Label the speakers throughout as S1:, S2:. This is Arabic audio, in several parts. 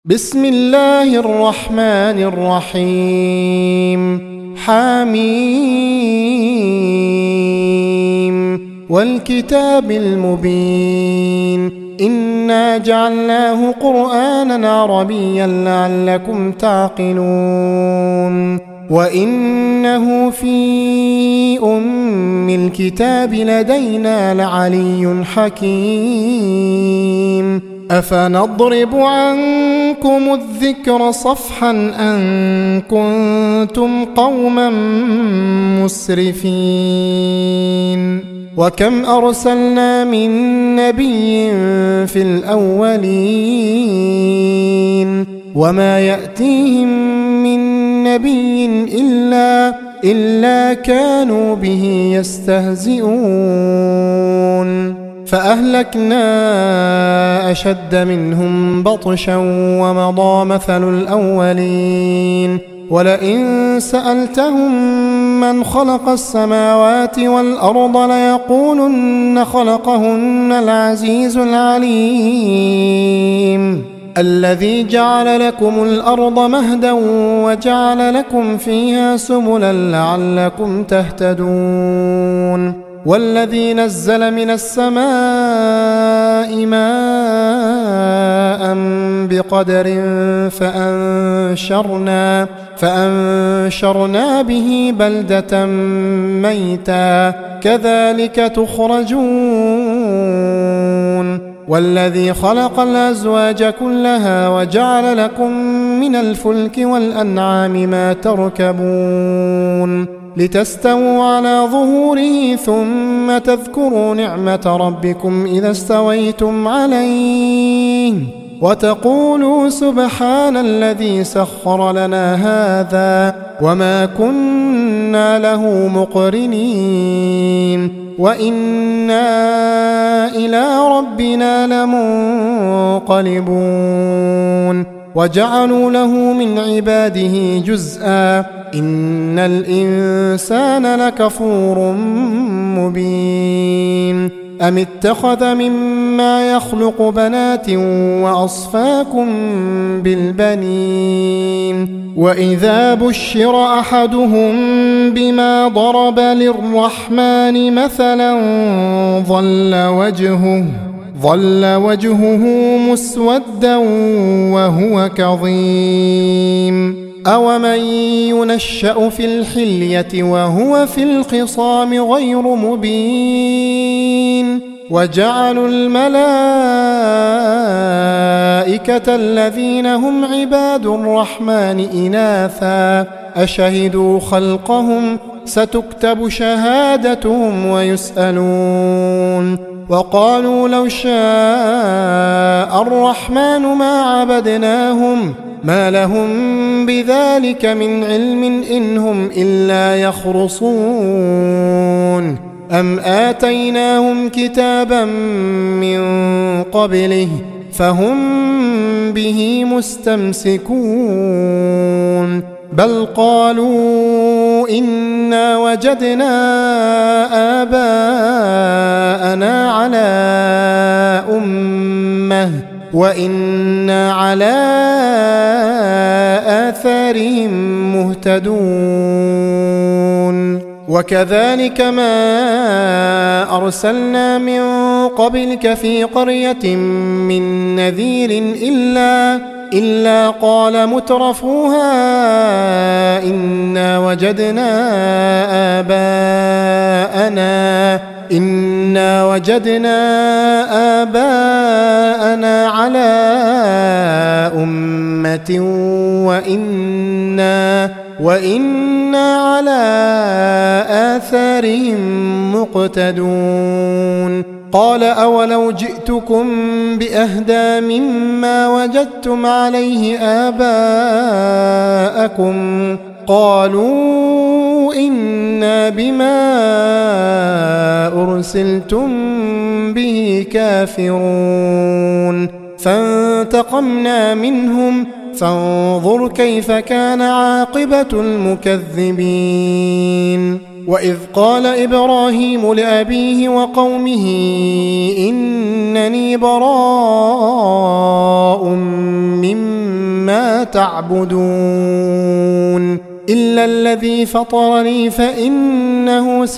S1: بسم الله الرحمن الرحيم حميم والكتاب المبين إنا جعلناه قرآنا عربيا لعلكم تعقلون وإنه في أم الكتاب لدينا لعلي حكيم أفنضرب عنكم الذكر صفحا أن كنتم قوما مسرفين وكم أرسلنا من نبي في الأولين وما يأتيهم من نبي إلا كانوا به يستهزئون فأهلكنا أشد منهم بطشا ومضى مثل الأولين ولئن سألتهم من خلق السماوات والأرض ليقولن خلقهن العزيز العليم الذي جعل لكم الأرض مهدا وجعل لكم فيها سبلا لعلكم تهتدون والذي نزل من السماء ماء بقدر فأنشرنا به بلدة ميتا كذلك تخرجون والذي خلق الأزواج كلها وجعل لكم من الفلك والأنعام ما تركبون لتستووا على ظهوره ثم تذكروا نعمة ربكم إذا استويتم عليه وتقولوا سبحان الذي سخر لنا هذا وما كنا له مقرنين وإنا إلى ربنا لمنقلبون وجعلوا له من عباده جزءا إن الإنسان لكفور مبين أم اتخذ مما يخلق بنات وأصفاكم بالبنين وإذا بشر أحدهم بما ضرب للرحمن مثلا ظل وجهه مسودا وهو كظيم أومن ينشأ في الحلية وهو في الخصام غير مبين وجعلوا الملائكة الذين هم عباد الرحمن إناثا أشهدوا خلقهم ستكتب شهادتهم ويسألون وقالوا لو شاء الرحمن ما عبدناهم ما لهم بذلك من علم إن هم إلا يخرصون أم آتيناهم كتابا من قبله فهم به مستمسكون بل قالوا إنا وجدنا آباءنا على أمة وإنا على آثارهم مهتدون وكذلك ما أرسلنا من قبلك في قرية من نذير إلا قال مترفوها إنا وجدنا آباءنا على أمة وإنا على آثارهم مقتدون قال أولو جئتكم بأهدى مما وجدتم عليه آباءكم قالوا إنا بما أرسلتم به كافرون فانتقمنا منهم فانظر كيف كان عاقبة المكذبين وإذ قال إبراهيم لأبيه وقومه إنني براء مما ما تعبدون إلا الذي فطرني فإنه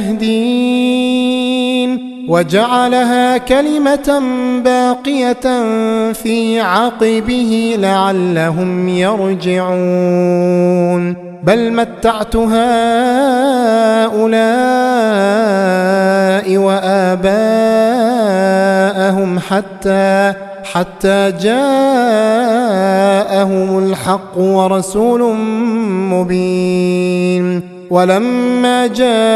S1: سيهدين وجعلها كلمة باقية في عقبه لعلهم يرجعون بل متعت هؤلاء وآباءهم حتى جاءهم الحق ورسول مبين ولما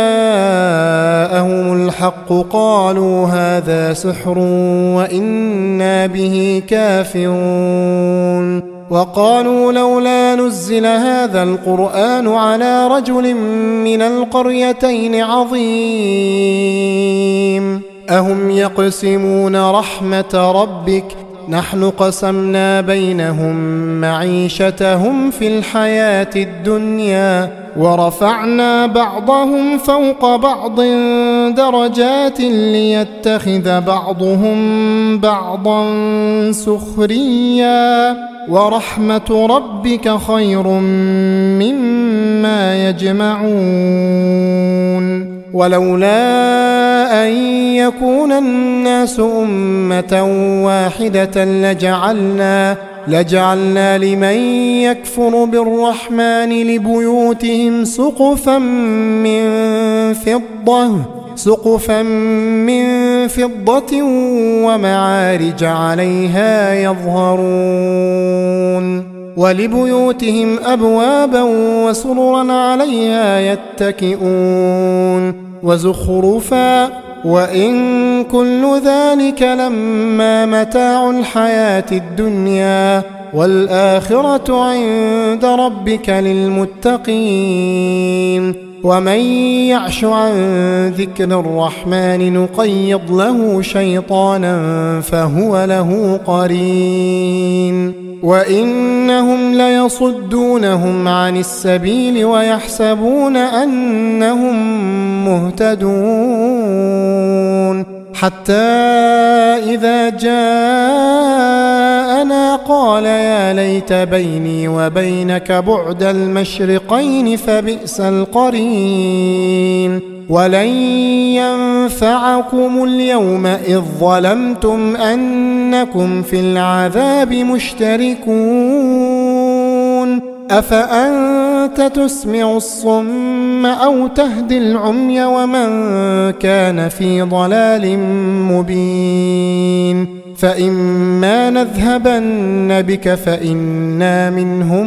S1: جاءهم الحق قالوا هذا سحر وإنا به كافرون وقالوا لولا نزل هذا القرآن على رجل من القريتين عظيم أهم يقسمون رحمة ربك نحن قسمنا بينهم معيشتهم في الحياة الدنيا ورفعنا بعضهم فوق بعض درجات ليتخذ بعضهم بعضا سخريا ورحمة ربك خير مما يجمعون ولولا أن يكون الناس أمة واحدة لجعلنا لمن يكفر بالرحمن لبيوتهم سقفا من فضة ومعارج عليها يظهرون ولبيوتهم أبوابا وسررا عليها يتكئون وزخرفا وإن كل ذلك لما متاع الحياة الدنيا والآخرة عند ربك للمتقين ومن يعش عن ذكر الرحمن نقيض له شيطانا فهو له قرين وإنهم ليصدونهم عن السبيل ويحسبون أنهم مهتدون حتى إذا جاءنا قال يا ليت بيني وبينك بعد المشرقين فبئس القرين ولن ينفعكم اليوم إذ ظلمتم أنكم في العذاب مشتركون أفأنت تسمع الصم أو تهدي العمي ومن كان في ضلال مبين فإما نذهبن بك فإنا منهم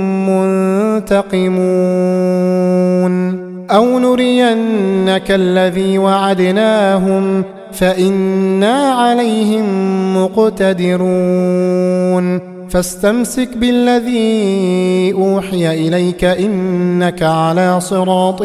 S1: منتقمون أو نرينك الذي وعدناهم فإنا عليهم مقتدرون فاستمسك بالذي أوحي إليك إنك على صراط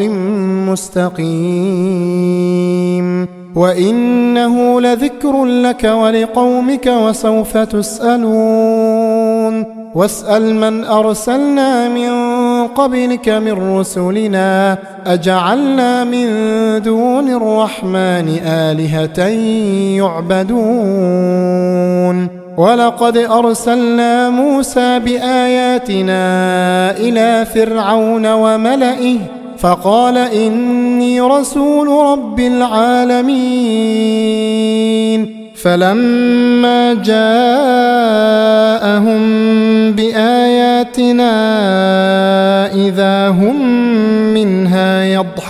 S1: مستقيم وإنه لذكر لك ولقومك وسوف تسألون واسأل من أرسلنا من قبلك من رسلنا أجعلنا من دون الرحمن آلهة يعبدون ولقد أرسلنا موسى بآياتنا إلى فرعون وملئه فقال إني رسول رب العالمين فلما جاءهم بآياتنا إذا هم منها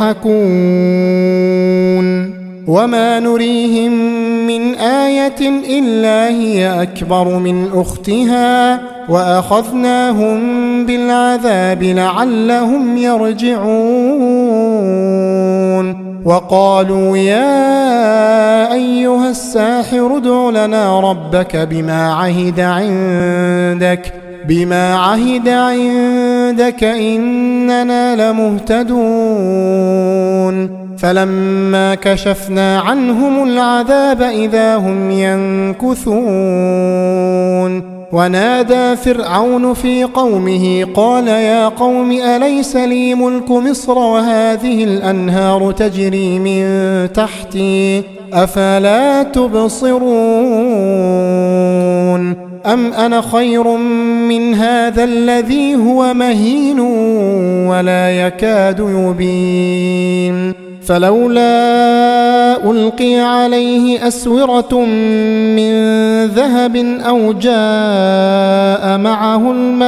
S1: يضحكون وما نريهم من آية إلا هي أكبر من أختها وأخذناهم بالعذاب لعلهم يرجعون وقالوا يا أيها الساحر ادع لنا ربك بما عهد عندك إننا لمهتدون فلما كشفنا عنهم العذاب إذا هم ينكثون ونادى فرعون في قومه قال يا قوم أليس لي ملك مصر وهذه الأنهار تجري من تحتي أفلا تبصرون أم أنا خير من هذا الذي هو مهين ولا يكاد يبين فلولا ألقي عليه أسورة من ذهب أو جاء معه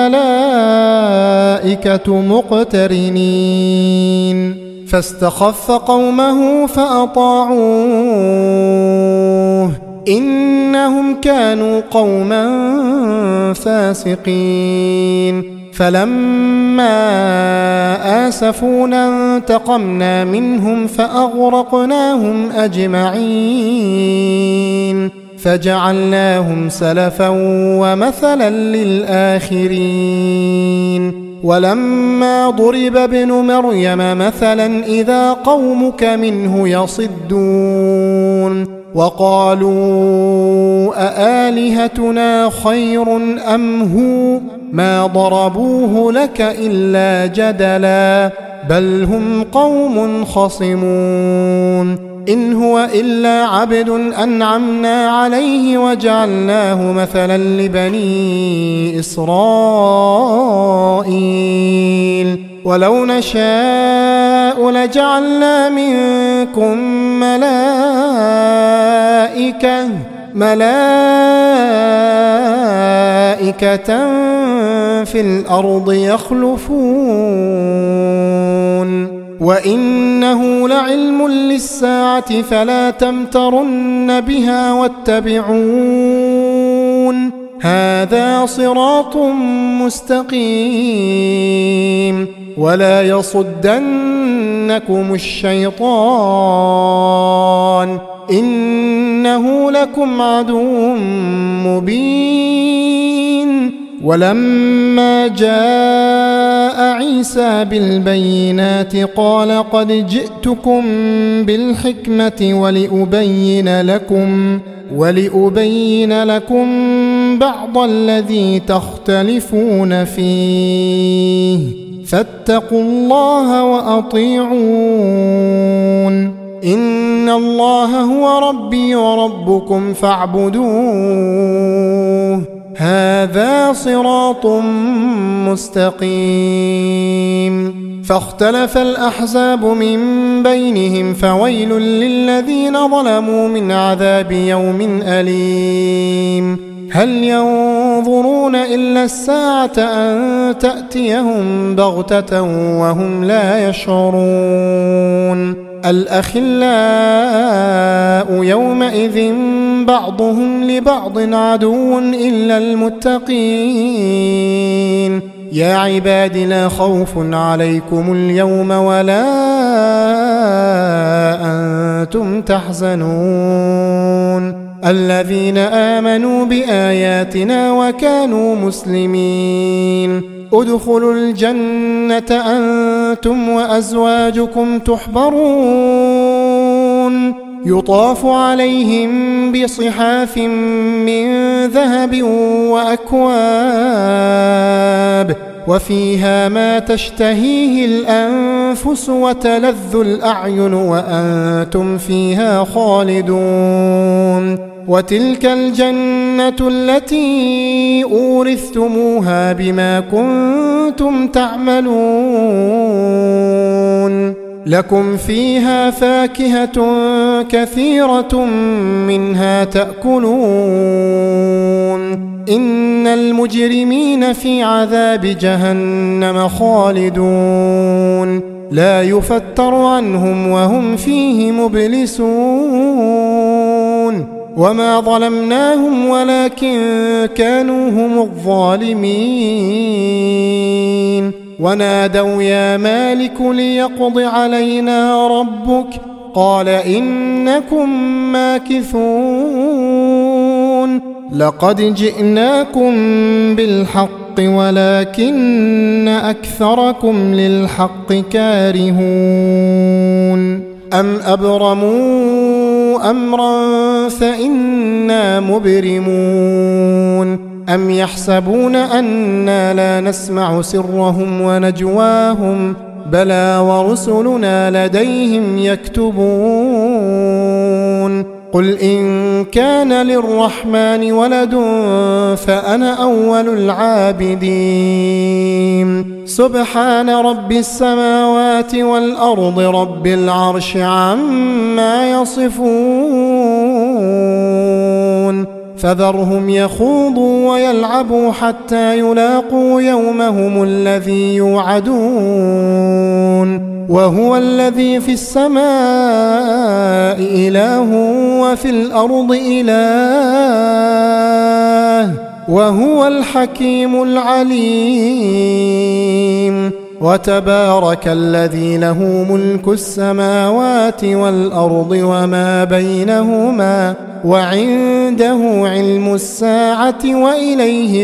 S1: الملائكة مقترنين فاستخف قومه فأطاعوه إنهم كانوا قوما فاسقين فلما آسفونا انتقمنا منهم فأغرقناهم أجمعين فجعلناهم سلفا ومثلا للآخرين ولما ضرب ابن مريم مثلا إذا قومك منه يصدون وقالوا أآلهتنا خير أم هو ما ضربوه لك إلا جدلا بل هم قوم خصمون إن هو إلا عبد أنعمنا عليه وجعلناه مثلا لبني إسرائيل ولو نشاء لجعلنا منكم ملائكة في الأرض يخلفون وإنه لعلم للساعة فلا تمترن بها واتبعون هذا صراط مستقيم ولا يصدنكم الشيطان إنه لكم عدو مبين ولما جاء عيسى بالبينات قال قد جئتكم بالحكمة ولأبين لكم بعض الذي تختلفون فيه فاتقوا الله وأطيعون إن الله هو ربي وربكم فاعبدوه هذا صراط مستقيم فاختلف الأحزاب من بينهم فويل للذين ظلموا من عذاب يوم أليم هل ينظرون إلا الساعة أن تأتيهم بغتة وهم لا يشعرون الأخلاء يومئذ بعضهم لبعض عدو إلا المتقين يا عباد لا خوف عليكم اليوم ولا أنتم تحزنون الذين آمنوا بآياتنا وكانوا مسلمين ادخلوا الجنة أنتم وأزواجكم تحبرون يطاف عليهم بصحاف من ذهب وأكواب وفيها ما تشتهيه الأنفس وتلذ الأعين وأنتم فيها خالدون وتلك الجنة التي أورثتموها بما كنتم تعملون لكم فيها فاكهة كثيرة منها تأكلون إن المجرمين في عذاب جهنم خالدون لا يفتر عنهم وهم فيه مبلسون وما ظلمناهم ولكن كانوا هم الظالمين ونادوا يا مالك ليقض علينا ربك قال إنكم ماكثون لقد جئناكم بالحق ولكن أكثركم للحق كارهون أم أبرموا أمرا فإنا مبرمون أم يحسبون أنا لا نسمع سرهم ونجواهم بلى ورسلنا لديهم يكتبون قل إن كان للرحمن ولد فأنا أول العابدين سبحان رب السماوات والأرض رب العرش عما يصفون فذرهم يخوضوا ويلعبوا حتى يلاقوا يومهم الذي يوعدون وهو الذي في السماء إله وفي الأرض إله وهو الحكيم العليم وتبارك الذي له ملك السماوات والأرض وما بينهما وعنده علم الساعة وإليه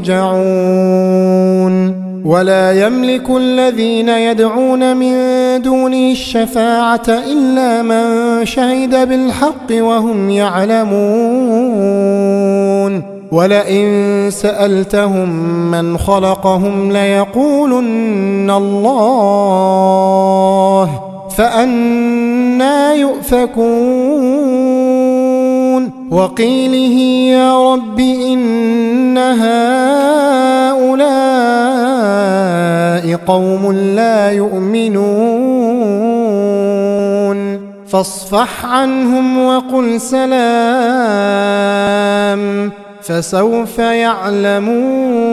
S1: ترجعون ولا يملك الذين يدعون من دونه الشفاعة إلا من شهد بالحق وهم يعلمون ولئن سألتهم من خلقهم ليقولن الله فأنى يؤفكون وقيله يا رب إن هؤلاء قوم لا يؤمنون فاصفح عنهم وقل سلام فسوف يعلمون.